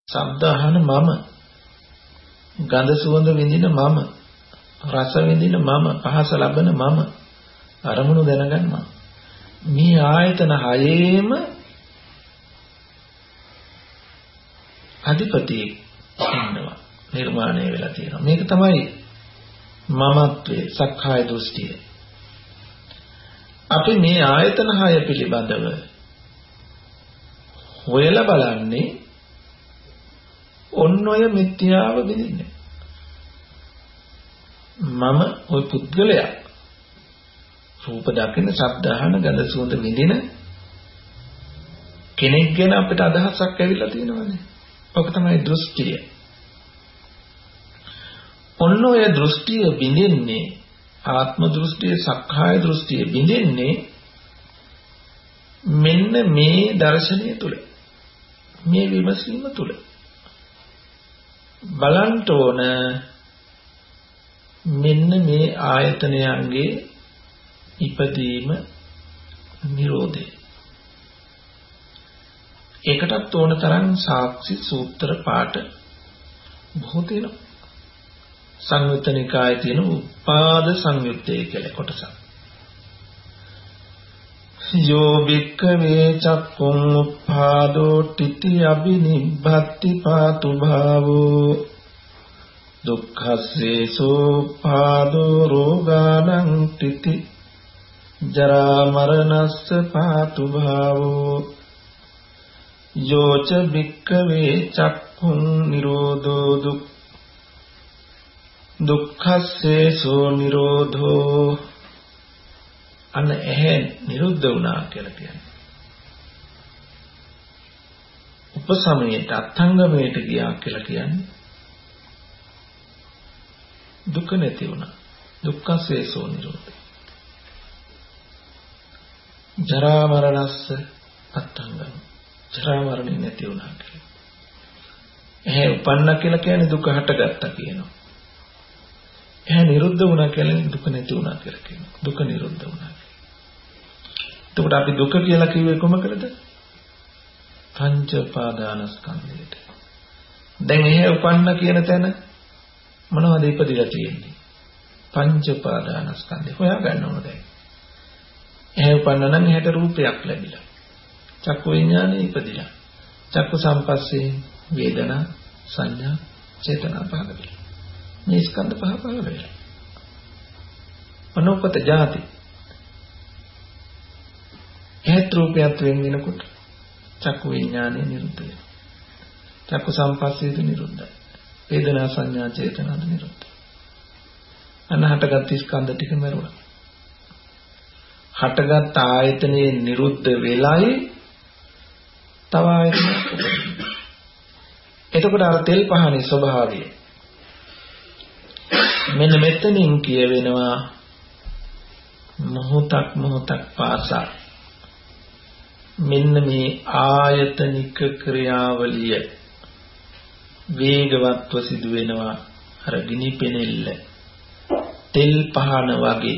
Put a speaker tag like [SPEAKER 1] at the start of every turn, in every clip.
[SPEAKER 1] ශබ්ද අහන මම, ගඳ සුවඳ විඳින මම, රස විඳින මම, පහස ලබන මම, අරමුණු දැනගන්න මම. මේ ආයතන හයේම අධිපති ඉන්නවා, නිර්මාණය වෙලා තියෙනවා. මේක තමයි මමත්වයේ සක්කාය දෘෂ්ටිය. අපි මේ ආයතන හය පිළිබඳව හොයලා බලන්නේ ඔන්න ඔය මිත්‍යාව විඳින්නේ. මම ඔය පුද්ගලයා රූප දකින, ශබ්ද අහන, ගඳ සුවඳ විඳින කෙනෙක් ගැන අපිට අදහසක් ඇවිල්ලා තියෙනවානේ. ඔක තමයි දෘෂ්ටිය. ඔන්න ඔය දෘෂ්ටිය බිඳින්නේ, ආත්ම දෘෂ්ටිය, සක්කාය දෘෂ්ටිය බිඳින්නේ මෙන්න මේ දර්ශනය තුල, මේ විමසීම තුල. බලන්න ඕන මෙන්න මේ ආයතනයන්ගේ ඉපදීම, නිරෝධය. ඒකටත් ඕන තරම් සාක්ෂි සූත්‍ර පාඨ බොහෝ තියෙනවා. සංයුත්ත නිකායේ තියෙන උපාද සංයුත්තේ කියලා කොටසක්. යෝ වික්ඛවේ චක්ඛුං උපාදෝ තිති අබිනිබ්බති පාතු භාවෝ දුක්ඛස්සේසෝ පාදෝ රෝගානං තිති ජරා මරණස්ස පාතු භාවෝ යෝච වික්ඛවේ චක්ඛුං නිරෝධෝ දුක්ඛස්සේසෝ නිරෝධෝ. අන්න ඇහැ නිරුද්ධ වුණා කියලා කියන්නේ. උපසමයට, අත්ංගමයට ගියා කියලා කියන්නේ දුක නැති වුණා. දුක්ඛස්සේසෝ නිරෝධෝ. ජරා මරණස්ස අත්ංගම. ජරා මරණය නැති වුණා කියලා. ඇහැ උපන්නා කියලා කියන්නේ දුක හටගත්තා කියනවා. ඇහැ නිරුද්ධ වුණා කියලා දුක නැති වුණා කියලා කියනවා. දුක නිරුද්ධ වුණා. එතකොට අපි දුක කියලා කිව්වේ කොහොමද? පංච උපාදානස්කන්ධයට. දැන් ඇහැ උපන්න කියන තැන මොනවද ඉපදිලා තියෙන්නේ? පංච උපාදානස්කන්ධය. හොයා ගන්න ඕන දැන්. ඇහැ උපන්න නම් ඇහැට රූපයක් ලැබිලා. චක්කු විඥානෙ ඉපදිලා. චක්කු සම්පස්සේ වේදනා, සංඥා, චේතනා පහළ වෙලා. මේ ස්කන්ධ පහ පහළ වෙලා. අනුපත ජාති. ඇහත් රූපයත් වෙන වෙනකොට චක්කු විඥානෙ නිරුද්ධ වෙනවා. චක්කු සම්පස්සේද නිරුද්ධයි. වේදනා, සංඥා, චේතනාද නිරුද්ධයි. අනහටගත් ස්කන්ධ ටික මරුණා. හටගත් ආයතනයේ නිරුද්ධ වෙලයි තව ආයතනයක් උපදිනවා. එතකොට අර තෙල් පහනේ ස්වභාවය මෙන්න මෙතනින් කියවෙනවා මොහොතක් පාසා මෙන්න මේ ආයතනික ක්‍රියාවලිය වේගවත්ව සිදු වෙනවා. අර ගිනි පෙනෙල්ල තෙල් පහන වගේ.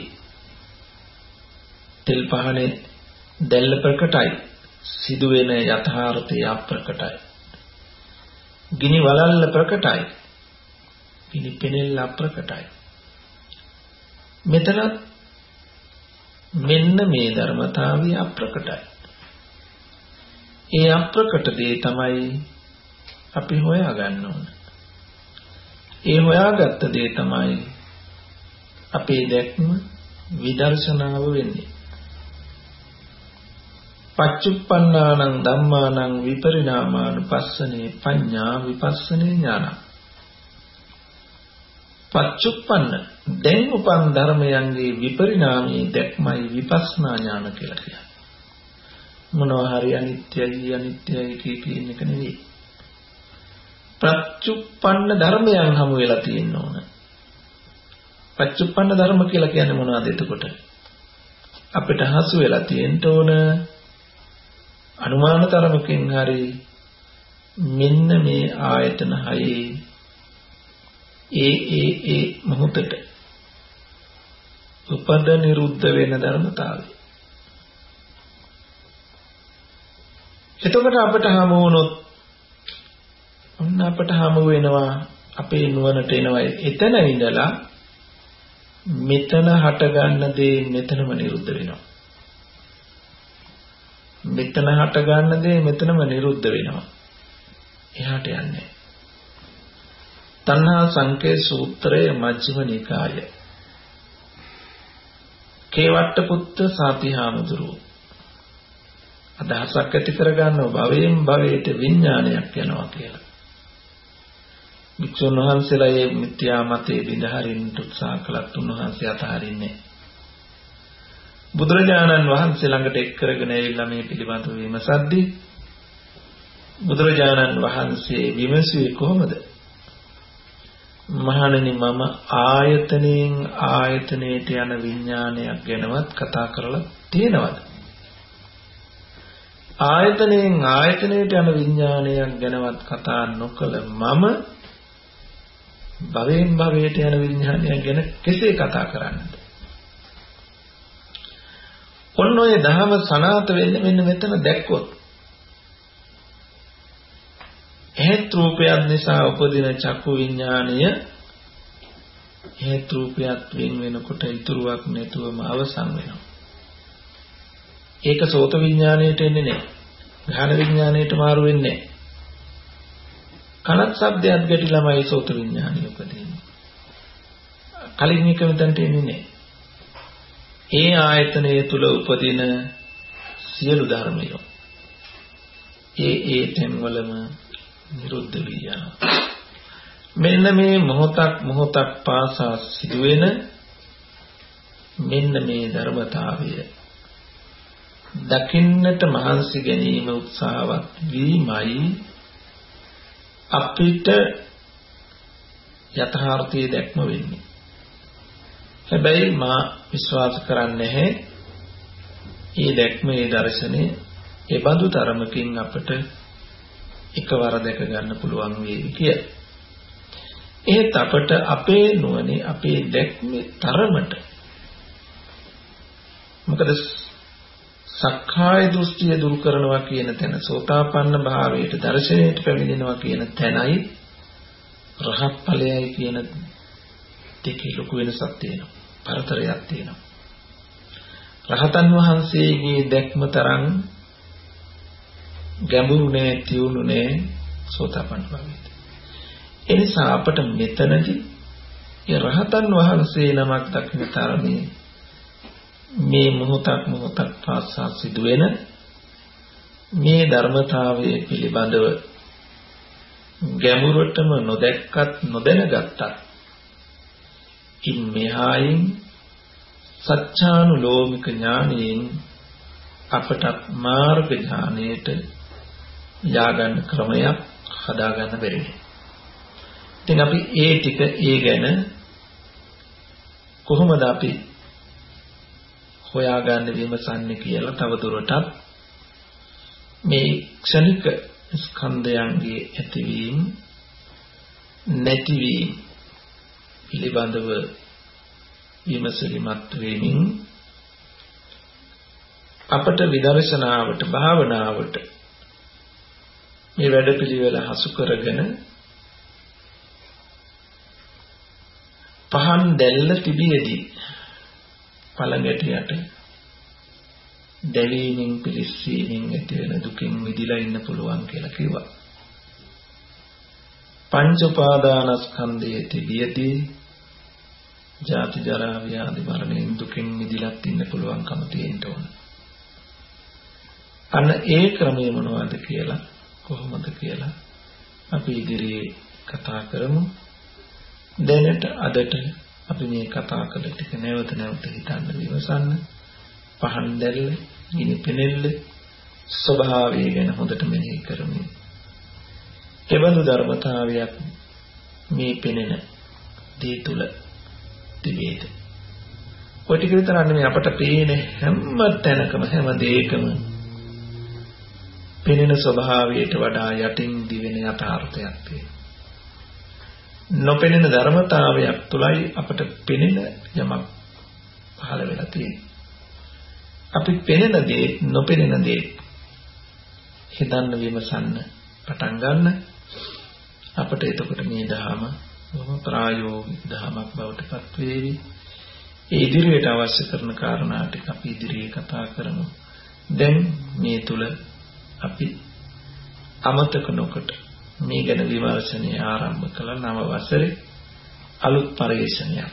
[SPEAKER 1] තෙල් පහනේ දැල්ල ප්‍රකටයි, සිදු වෙන යථාර්ථය අප්‍රකටයි. ගිනි වලල්ල ප්‍රකටයි, ගිනි පෙනෙල්ල අප්‍රකටයි. මෙතන මෙන්න මේ ධර්මතාවය අප්‍රකටයි. ඒ අප්‍රකට දේ තමයි අපි හොයාගන්න ඕන. ඒ හොයාගත්ත දේ තමයි අපේ දැක්ම, විදර්ශනාව වෙන්නේ. පච්චුප්පන්නානං ධම්මානං විපරිණාමානුපස්සනේ පඤ්ඤා විපස්සනේ ඥාන. පච්චුප්පන්න දැන් උපන් ධර්මයන්ගේ විපරිණාමයේ දැක්මයි විපස්සනා ඥාන කියලා කියන්නේ. මොනවා හරි අනිත්‍යයි කියන එක නෙවෙයි. පච්චුප්පන්න ධර්මයන් හමු වෙලා තියෙන්න ඕන. පච්චුප්පන්න ධර්ම කියලා කියන්නේ මොනවද එතකොට? අපිට හසු වෙලා තියෙන්න ඕන අනුමාන තරමකින් හරි මෙන්න මේ ආයතන හයේ ඒ මොහොතට උපද නිරුද්ධ වෙන ධර්මතාවය. එතකොට අපිට හමු වුණොත් ඔන්න අපට හමු වෙනවා අපේ නුවණට එනවා එතන ඉඳලා මෙතන හට ගන්න දේ මෙතනම නිරුද්ධ වෙනවා. මෙතන හට ගන්න දේ මෙතනම නිරුද්ධ වෙනවා. එහාට යන්නේ. තණ්හා සංකේ සූත්‍රයේ මජ්ක්‍ධිම නිකාය. කේවට්ට පුත්ත සාතිහාමුදුරු අදහසක් ඇති කරගන්නව භවයෙන් භවයට විඥානයක් යනවා කියලා. වික්ෂුන් වහන්සේලා මේ මිත්‍යා මතේ විඳහරින්න උත්සාහ කළත් උන්වහන්සේ අතහරින්නේ. බුදුරජාණන් වහන්සේ ළඟට එක් කරගෙන ඇවිල්ලා මේ පිළිබඳව විමසද්දී බුදුරජාණන් වහන්සේ විමසුවේ කොහොමද? මහණෙනි මම ආයතනයෙන් ආයතනයට යන විඥානයක් ගැනවත් කතා කරලා තියෙනවද? ආයතනයෙන් ආයතනයට යන විඥානයක් ගැනවත් කතා නොකළ මම භවයෙන් භවයට යන විඥානයක් ගැන කෙසේ කතා කරන්නද? ඔන්න ඔය දහම සනාත වෙන්නේ මෙන්න මෙතන දැක්කොත්. හේත් රූපයන් නිසා උපදින චක්කු විඥානය හේත් රූපයත් වෙන වෙනකොට ඉතුරුවක් නැතුවම අවසන් වෙනවා. ඒක සෝත විඥාණයට එන්නේ නැහැ. ගාහන විඥාණයට මාරු වෙන්නේ නැහැ. කනත් ශබ්දයක් ගැටිලාමයි සෝත විඥාණය උපදින්නේ. කලින් එක මෙතනට එන්නේ නැහැ. ඒ ආයතනය තුල උපදින සියලු ධර්මයෝ ඒ තැන්වලම නිරුද්ධ වී යනවා. මෙන්න මේ මොහොතක් පාසා සිදුවෙන මෙන්න මේ ධර්මතාවය දකින්නට මහන්සි ගැනීම උත්සාහවත් වීමයි අපිට යථාර්ථයේ දැක්ම වෙන්නේ. හැබැයි මා විශ්වාස කරන්නේ නැහැ මේ දැක්මේ දර්ශනේ ඒ බඳු තරමකින් අපට එකවර දැක ගන්න පුළුවන් වේවි කියලා. ඒත් අපට අපේ නුවණේ අපේ දැක්මේ තරමට මොකද සක්කාය දෘෂ්ටිය දුරු කරනවා කියන තැන සෝතාපන්න භාවයට දර්ශනයට පැමිණෙනවා කියන තැනයි රහත් ඵලයයි කියන දෙකේ ලොකු වෙනසක් තියෙනවා. පරතරයක් තියෙනවා. රහතන් වහන්සේගේ දැක්ම තරම් ගැඹුරු නෑ තියුණු නෑ සෝතාපන්න භාවයට. ඒ නිසා අපට මෙතනදී ඒ රහතන් වහන්සේ නමක් දක්න තරමේ මේ මොහොතක් පාසා සිදුවෙන මේ ධර්මතාවයේ පිළිබඳව ගැඹුරටම නොදැක්කත් නොදැනගත්තත් ඉන්මෙහායින් සත්‍යානුලෝමික ඥානයෙන් අපට මාර්ග ඥානයට යාගන්න ක්‍රමයක් හදාගන්න බැරි නේ. ඉතින් අපි ඒ ටික ඒ ගැන කොහොමද අපි හොයාගන්න විමසන්නේ කියලා තවදුරටත් මේ ක්ෂණික ස්කන්ධයන්ගේ ඇතිවීම නැතිවීම පිළිබඳව විමසලිමත් වෙමින් අපට විදර්ශනාවට භාවනාවට මේ වැඩපිළිවෙල හසු කරගෙන පහන් දැල්ල තිබියදී පළඟැටියට දැවීමෙන් පිළිස්සීමෙන් ඇති වෙන දුකින් මිදලා ඉන්න පුළුවන් කියලා කිව්වා. පංච උපාදානස්කන්ධයේ තිබියදී ජාති ජරා ව්‍යාධි මරණයෙන් දුකින් මිදලත් ඉන්න පුළුවන්කම තියෙන්න ඕන. අන්න ඒ ක්‍රමය මොනවද කියලා කොහොමද කියලා අපි ඉදිරියේ කතා කරමු. දැනට අදට අපි මේ කතා කළ ටික නැවත හිතන්න විමසන්න. පහන් දැල්ල, ගිනි පෙනෙල්ල ස්වභාවය ගැන හොඳට මෙනෙහි කරමින් එබඳු ධර්මතාවයක් මේ පෙනෙන දේ තුල තිබේද? ඔය ටික විතර නෙමෙයි අපට පේන හැම තැනකම හැම දෙයකම පෙනෙන ස්වභාවයට වඩා යටින් දිවෙන යථාර්ථයක් තියෙනවා. නොපෙනෙන ධර්මතාවයක් තුලයි අපට පෙනෙන යමක් පහළ වෙලා තියෙන්නේ. අපි පෙනෙන දේ නොපෙනෙන දේ හිතන්න විමසන්න පටන් ගන්න. අපට එතකොට මේ ධහම බොහොම ප්‍රායෝගික ධහමක් බවට පත් වේවි. ඒ ඉදිරියට අවශ්‍ය කරන කාරණා ටික අපි ඉදිරියේ කතා කරමු. දැන් මේ තුල අපි අමතක නොකොට මේ ගැන විමර්ශනය ආරම්භ කළ නව වසරේ අලුත් පරිශ්‍රණයක්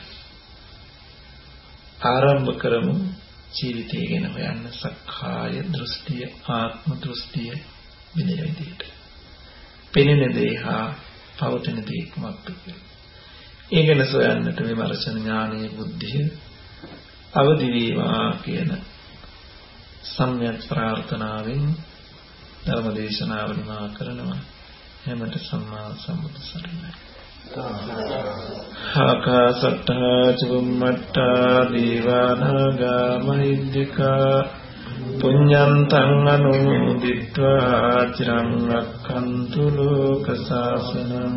[SPEAKER 1] ආරම්භ කරමු. ජීවිතය ගැන හොයන්න සක්කාය දෘෂ්ටිය, ආත්ම දෘෂ්ටිය විදින විදිහට. පෙනෙන දේ හා පවතින දේ කුමක්ද කියලා. ඒ ගැන සොයන්නට විමර්ශන ඥානීය බුද්ධිය අවදි වේවා කියන සම්‍යක් ප්‍රාර්ථනාවෙන් ධර්ම දේශනාව නිමා කරනවා. හැමත සම්මා සම්බුදු සරණයි. ආකාසට්ටා චුම්මට්ටා දීවානාගා මහිද්దికා පුඤ්ඤන්තං අනුමෝදිත්වා චිරං රක්ඛන්තු ලෝක සාසනං.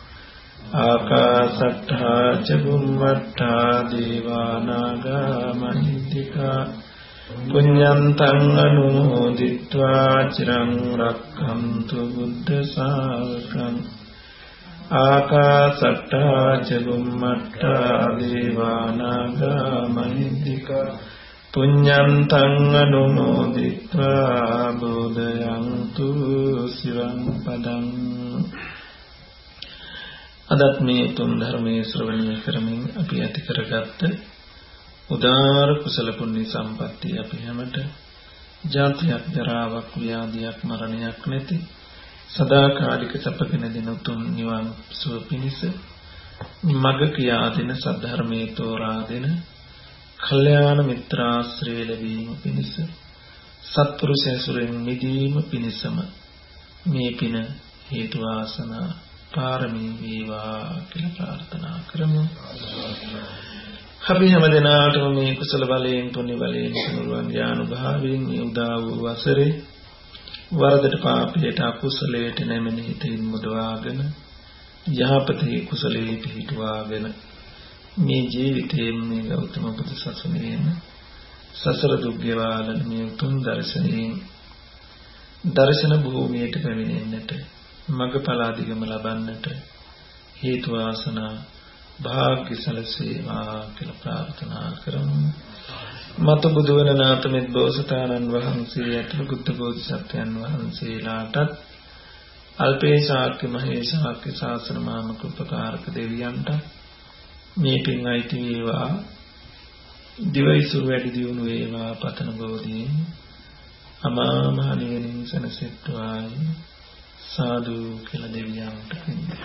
[SPEAKER 1] ආකාසට්ටා චුම්මට්ටා දීවානාගා මහිද්దికා පුඤ්ඤන්තං අනුමෝදිත්වා චිරං රක්ඛන්තු බුද්ධ ශාවකං. ආකාසට්ටා චුම්මට්ටා දීවානාගා මහිද්దికා පුඤ්ඤන්තං අනුමෝදිත්වා බෝධයන්තු සිවං පදං. අදත් මේ තුන් ධර්මයේ ශ්‍රවණය කරමින් අපි ඇති කරගත්ත උදාර කුසල පුණ්‍ය සම්පත්තිය අපි හැමත ජාතියක් ජරාවක් ව්‍යාධියක් මරණයක් නැති සදාකාලික සපගෙන දෙන උතුම් නිවන් සුව පිණිස මඟ කියා දෙන සද්ධර්මයේ තෝරා දෙන කල්යාණ මිත්‍රාශ්‍රය ලැබීම පිණිස සත්පුරුෂ ඇසුරෙන් මිදීම පිණිසම මේ පින හේතු වාසනා පාරමී වේවා කියලා ප්‍රාර්ථනා කරමු. අපි හැම දිනාටම මේ කුසල බලයෙන් පුණ්‍ය බලයෙන් සමුරුවන් ඥානුභාවයෙන් මේ උදා වූ වසරේ වරදට පාපයට අකුසලයට නැමෙන හිතින් මුදවාගෙන යහපතේ කුසලයේ පිහිටුවාගෙන මේ ජීවිතයෙන් මේ ගෞතම බුදු සසුනේම සසර දුක් ගෙවාලන මේ උතුම් දර්ශනයෙන් දර්ශන භූමියට පැමිණෙන්නට මඟඵල අධිගම ලබන්නට හේතු වාසනා භාග්‍ය සැලසේවා කියලා ප්‍රාර්ථනා කරමු. මත බුදු වන නාතමෙත් බෝසතාණන් වහන්සේ ඇතුළු බුද්ධ බෝධිසත්වයන් වහන්සේලාටත් අල්පේ ශාක්‍ය මහේ ශාක්‍ය ශාසන මාමක උපකාරක දෙවියන්ට මේ පින් අයිති වේවා. දිවයිසුරු වැඩි දියුණු වේවා පතන බෝධියෙන් අමා මහ නිවනින් සැනසෙත්වායි සාදු කියලා දෙවියන්ට පින්දේ.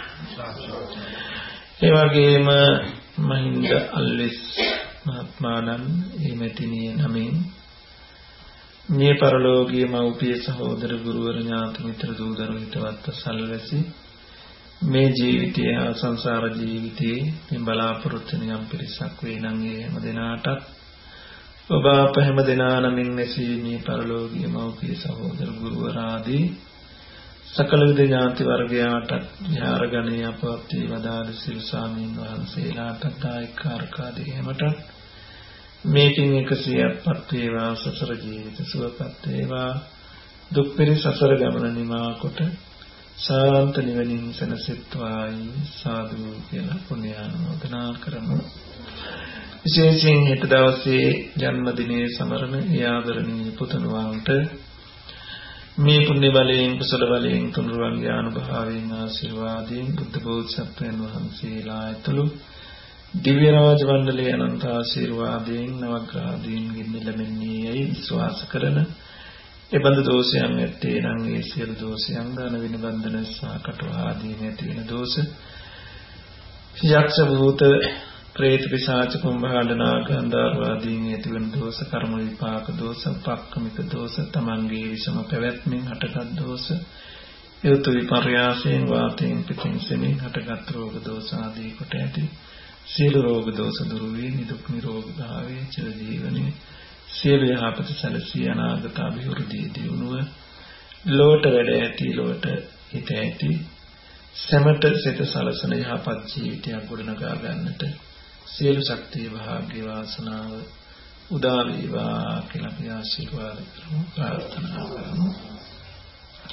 [SPEAKER 1] ඒ වගේම මහින්ද අල්විස් මහත්මාණන් එමෙතිනිය නමින් මේ පරලෝකීය මව්පිය සහෝදර ගුරුවර ඥාති මිත්‍ර දූ දරුවෝ හිතවත් සල්වැසි මේ ජීවිතය සංසාර ජීවිතේ මේ බලාපොරොත්තු වෙන යම් පිරිසක් වේ නම් ඒ හැම දිනාටත් ඔබ අප හැම දිනා නමින් නැසී මේ පරලෝකීය මව්පිය සහෝදර ගුරුවර ආදී සකල විද ඥාති වර්ගයාට විහාර ගණේ අපවත් වේවදාල සිල් ස්වාමීන් වහන්සේලාට ආයකාරකාදී හැමට මේකින් 100ක්පත් වේවා. සසර ජීවිත සුවපත් වේවා. දුක් පිරි සසර ගමන නිමා කොට සාන්ත නිවනින් සැනසෙත්වායි සාදු කියලා පුණ්‍යානුමෝදනා කරමු. විශේෂයෙන් හෙට දවසේ ජන්මදිනයේ සමරන ආදරණීය පුතුණුවන්ට මේ පුණ්‍ය බලයෙන් කුසල බලයෙන් තුනුරුවන්ගේ අනුභවයෙන් ආශිර්වාදයෙන් බුද්ධ බෝධිසත්වයන් වහන්සේලා ඇතුළු දිව්‍ය රාජ මණ්ඩලයේ අනන්ත ආශිර්වාදයෙන් නවග්‍රහදීන්ගෙන් ලැබෙන්නේ යයි විශ්වාස කරන එබඳු දෝෂයන් නැත්තේ නම් ඒ සියලු දෝෂයන් දාන විනබන්ධන සහ කටවාදී නැති වෙන දෝෂ යක්ෂ භූත ප්‍රේත පිසාච කුම්භාණ්ඩ නාග අන්ධාරවාදීන් ඇති වෙන දෝෂ කර්ම විපාක දෝෂ පක්කමික දෝෂ තමන්ගේ විසම පැවැත්මෙන් හටගත් දෝෂ යොතු විපර්යාසයෙන් වාතයෙන් පිටින් සෙමින් හටගත් රෝග දෝෂ ආදී කොට ඇති සියලු රෝග දෝෂ දුරු වී නිදුක් නිරෝගී භාවයේ චිර ජීවනයේ සියලු යහපත සැලසී අනාගත අභිවෘද්ධිය දියුණුව ලෝට වැඩ ඇති ලෝට හිත ඇති සමත සිත සලසන යහපත් ජීවිතයක් ගොඩනගා ගන්නට සියලු ශක්තිය භාග්‍ය වාසනාව උදා වේවා කියලා අපි ආශිර්වාද කරමු ප්‍රාර්ථනා කරමු.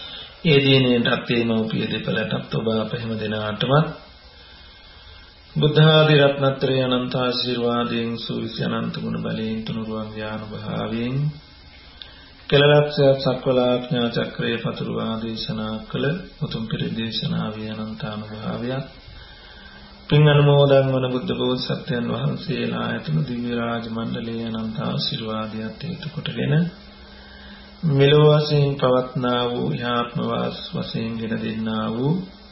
[SPEAKER 1] ඒ දිනේටත් ඒ මෞපිය දෙපළටත් ඔබ අප හැම දෙනාටමත් බුද්ධ ආදී රත්නත්‍රය අනන්ත ආශිර්වාදයෙන් සූවිසි අනන්ත ගුණ බලයෙන් තුනුරුවන් ඥානුභාවයෙන් කෙලලක්ෂ සක්වලාඥා චක්‍රයේ පතුරුවා දේශනා කළ උතුම් පරිදේශනාවේ අනන්තානුභාවයක් පින් අනුමෝදන් වන බුද්ධ බෝසත්යන් වහන්සේලා ඇතුළු දිව්‍ය රාජ මණ්ඩලයේ අනන්ත ආශිර්වාදයක් හේතු කොටගෙන මෙලොව වශයෙන් පවත්නා වූ යාත්ම වශයෙන් ගෙන දෙන්නා වූ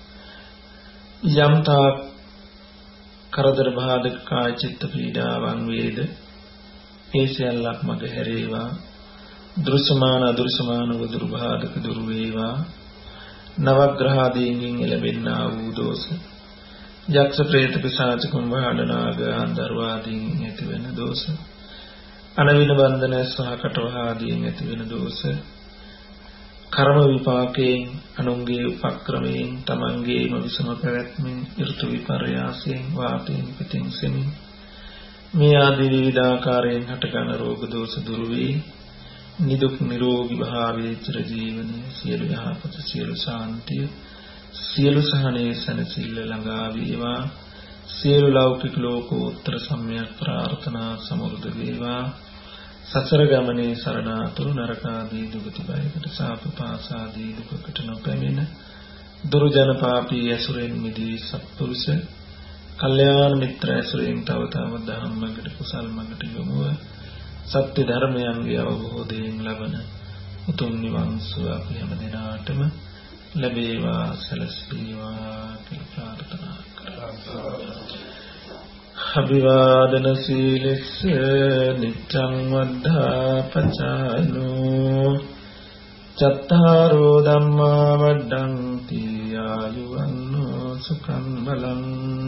[SPEAKER 1] යම්තා කරදර බාධක කාය චිත්ත පීඩාවන් වේද ඒ සියල්ලක් මග හැරේවා දෘශ්‍යමාන අදෘශ්‍යමාන දුරු බාධක දුරු වේවා නවග්‍රහාදීන්ගෙන් එළඹෙන්නා වූ දෝෂ යක්ෂ ප්‍රේත පිශාච කුම්භාණ්ඩනාග අන්ධර්වාදීන් ඇතිවෙන දෝෂ අනවින බන්ධන සහකටවහාදීන් ඇතිවෙන දෝෂ කර්ම විපාකයෙන් අනුන්ගේ උපක්‍රමයෙන් තමන්ගේම විසම පැවැත්මෙන් ඍතු විපර්යාසයෙන් වාතයෙන් පිටින් සෙමින් මේ ආදී විවිධාකාරයෙන් හටගන රෝග දෝෂ දුරු වේ නිදුක් නිරෝගී භාවයේ චිර ජීවනයේ සියලු යහපත සියලු ශාන්තිය සියලු සහනේ සනසිල්ල ළඟා වේවා සියලු ලෞකික ලෝකෝත්තර සම්‍යක් ප්‍රාර්ථනා සමුර්ධ වේවා සසර ගමනේ සරණාතුරු නරකාදී දුගති බයකට සාපපාසාදී දුකකට නොපැමිණ දුර්ජන පාපී ඇසුරෙන් මිදී සත්පුරුෂ කල්යාණ මිත්‍ර ඇසුරෙන් තව තවත් ධම්මකට කුසල් මඟට යොමුව සත්‍ය ධර්මයන්ගේ අවබෝධයෙන් ලබන උතුම් නිවන් සුව අපි හැම දිනාටම ලැබේවා සැලසේවා කියලා ප්‍රාර්ථනා කරමු. අභිවාදන සීලස්ස නිච්ඡං වද්ධා පචානෝ චත්තාරෝ ධම්මා වඩ්ඩಂತಿ ආයුවන්නෝ සුඛං බලං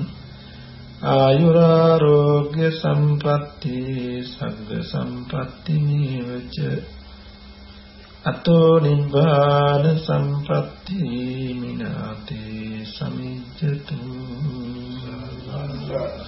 [SPEAKER 1] ආයුරාෝග්‍ය සම්පatti සග්ග සම්පatti නීවච අතෝ නිබ්බාන සම්පatti මිනාතේ සමිජ්ජතු